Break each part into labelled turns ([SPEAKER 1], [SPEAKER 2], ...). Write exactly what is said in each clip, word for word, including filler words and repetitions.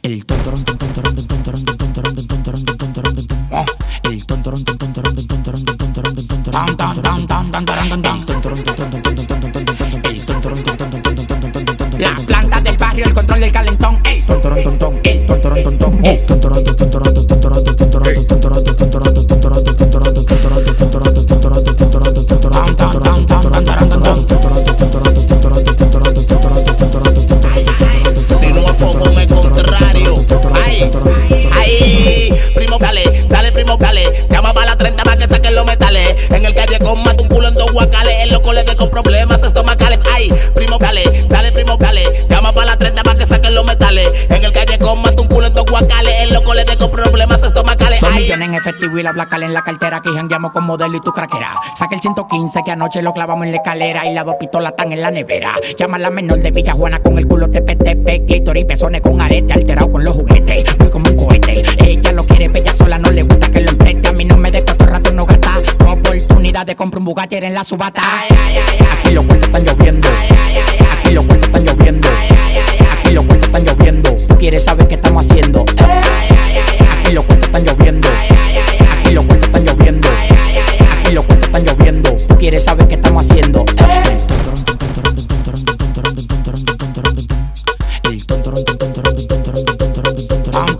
[SPEAKER 1] El tontorón, tontorón, tontorón, tontorón, tontorón, tontorón, tontorón. El tontorón, tontorón, tontorón, tontorón, tontorón, tontorón. El tontorón, tontorón, la planta del barrio, el control del calentón. El tontorón, tontorón, el tontorón, tontorón. El tontorón, tontorón, tontorón, tontorón, tontorón, tontorón, tontorón, tontorón, tontorón, tontorón, tontorón, tontorón, tontorón, tontorón.
[SPEAKER 2] Si no a fogón es contrario. Ay, ay, primo, dale, dale, primo, dale. Llama para la treinta para que saquen los metales. En el callejón mata un culo en dos guacales. El loco le dejo problemas estomacales. Ay, primo, dale, dale, primo, dale. Llama para la treinta para que saquen los metales. En el callejón mata un culo en dos guacales. El loco le dejo problemas estomacales.
[SPEAKER 1] Dos millones en efectivo y la blacal en la cartera. Que jangueamos con modelo y tu craquera. Saca el ciento quince que anoche lo clavamos en la escalera. Y las dos pistolas están en la nevera. Llama a la menor de Villa Juana con el culo tepe tepe. Clítoris, pezones con arete. Alterado con los juguetes. Voy como un cohete. Ella lo quiere bella sola. No le gusta que lo empreste. A mí no me de cuatro ratos no gasta. Oportunidad de comprar un Bugatti en la subata. Ay, ay, ay, ay. Aquí los cuentos están lloviendo. Ay, ay, ay, ay. Aquí los cuentos están lloviendo. Ay, ay, ay, ay. Aquí los cuentos están lloviendo. Tú quieres saber qué estamos haciendo. Ay, ay, ay, ay. Aquí los cuentos están lloviendo. Ay, ay, ay, ay. Aquí los cuentos están lloviendo. Ay, ay, ay, ay. Aquí los cuentos están lloviendo. Tú quieres saber qué estamos haciendo. El tontorón, tontorón, tontorón, tontorón, tontorón, tontorón, tontorón. El tontorón, tontorón, tontorón, tontorón, tontorón,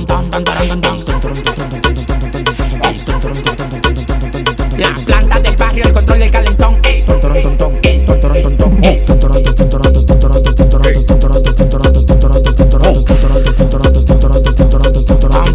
[SPEAKER 1] tontorón. La planta del barrio, el control del calentón. El tontorón, tontorón, el tontorón, tontorón. El tontorón, tontorón, tontorón, tontorón, tontorón, tontorón, tontorón, tontorón, tontorón, tontorón, tontorón,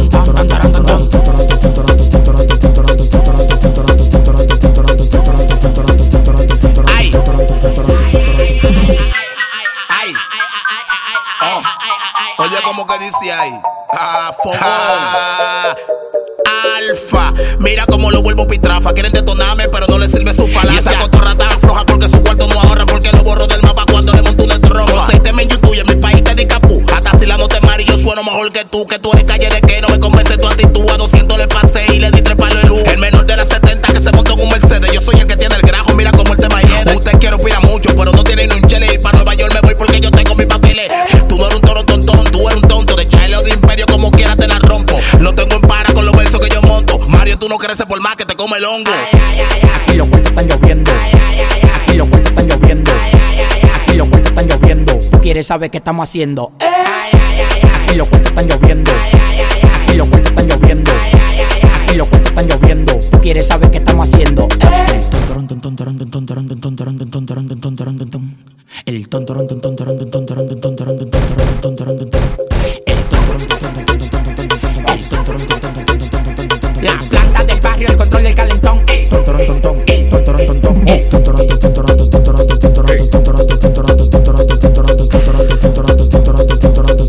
[SPEAKER 2] oye, como que dice ahí, ah, fogón, alfa, mira como lo vuelvo pitrafa. Quieren detonarme, pero no les sirve su falacia. Y esa cotorra tan floja porque su cuarto no ahorra, porque lo borro del mapa cuando le monto una tromba. No sé, teme en YouTube y en mi país te di capú. Hasta si la no te mari, yo sueno mejor que tú. Que tú eres calle de que no me convence tu actitud. A doscientos le pasé y le di tres palos de luz. El menor de las setenta que se montó en un Mercedes. Yo soy el que tiene el grajo, mira como el tema hiede. Usted quiere opinar mucho, pero no tiene ni un chele. Y para Nueva York me voy porque yo tengo mis papeles. Tú no eres un toro tontón, tú eres un tonto. De Chile o de Imperio, como quiera te la rompo. Lo tengo en para con los versos que yo monto. Mario, tú no creces por más que te come el hongo.
[SPEAKER 1] Ay, ay, ay, ay. Aquí los cuentos están lloviendo. Ay, ay, ay, ay. Aquí los cuentos están lloviendo. Ay, ay, ay, ay. Aquí los cuentos están lloviendo. Tú quieres saber qué estamos haciendo. Ay, ay, ay, ay. Aquí los cuentos están lloviendo. Ay, ay, ay, ay. Aquí los cuentos están lloviendo. Ay, ay, ay, ay. Aquí los cuentos están lloviendo. Tú quieres saber qué estamos haciendo. El tontorón, tontorón, tontorón, tontorón, tontorón, tontorón, tontorón. El tontorón, tontorón, tontorón, tontorón, tontorón, tontorón, tontorón. El tontorón, tontorón, tontorón, tontorón. La planta del barrio, el control del calentón. El tontorón, tontorón, el tontorón, tontorón. El tontorón, tontorón, tontorón, tontorón, tontorón, tontorón, tontorón, tontorón, tontorón, tontorón, tontorón, tontorón, tontorón,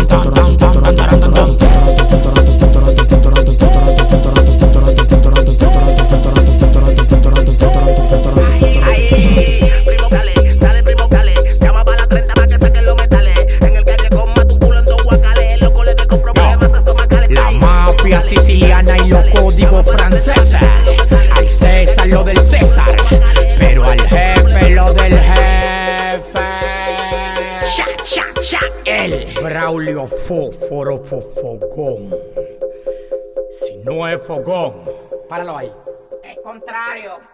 [SPEAKER 1] siciliana y los códigos franceses. Al César lo del César, pero al jefe lo del jefe. Cha, cha, cha. El Braulio Fósforo Fogón. Si no es fogón, páralo ahí.
[SPEAKER 3] Es contrario.